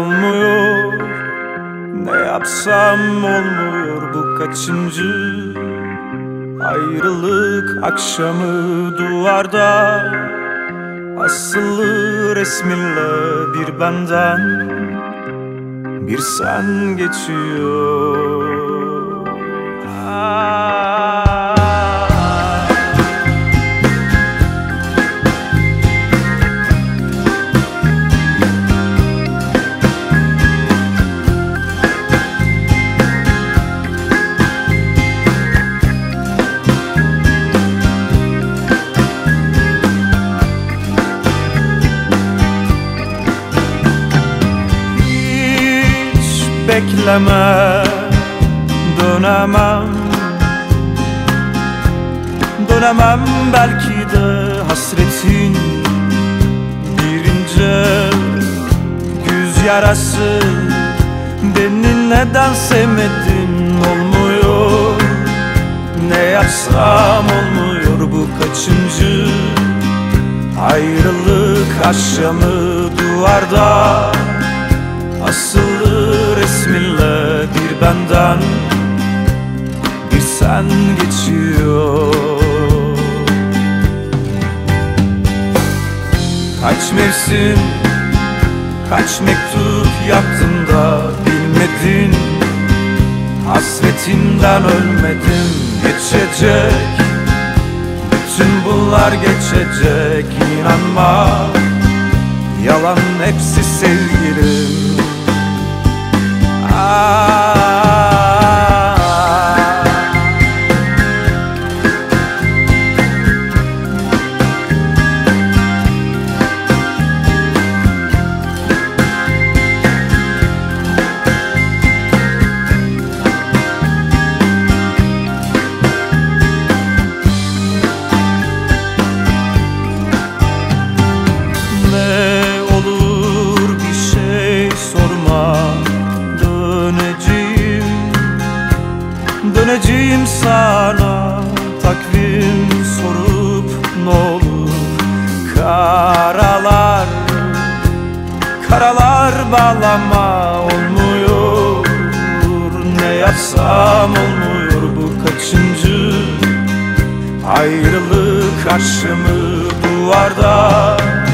olmuyor. Ne yapsam olmuyor, bu kaçıncı ayrılık akşamı. Duvarda asılı resminle bir benden bir sen geçiyor. Bekleme, dönemem, dönemem belki de hasretin bir ince güz yarası. Beni neden sevmedin olmuyor, ne yapsam olmuyor, bu kaçıncı ayrılık akşamı. Duvarda asılı resminle bir benden bir sen geçiyor. Kaç mevsim, kaç mektup yaptım da bilmedin. Hasretinden ölmedim, geçecek bütün bunlar, geçecek. İnanma, yalan hepsi sevgilim. Döneceğim sana, takvim sorup ne olur. Karalar, karalar bağlama olmuyor. Ne yapsam olmuyor, bu kaçıncı ayrılık akşamı. Duvarda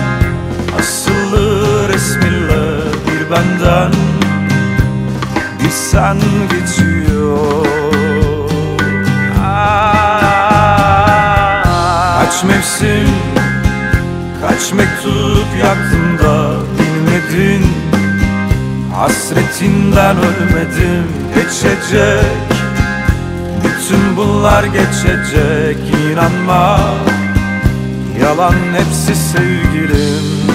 asılı resminle bir benden bir sen geçiyor. Kaç mevsim, kaç mektup yaktım da bilmedin. Hasretinden ölmedim, geçecek bütün bunlar, geçecek. İnanma, yalan hepsi sevgilim.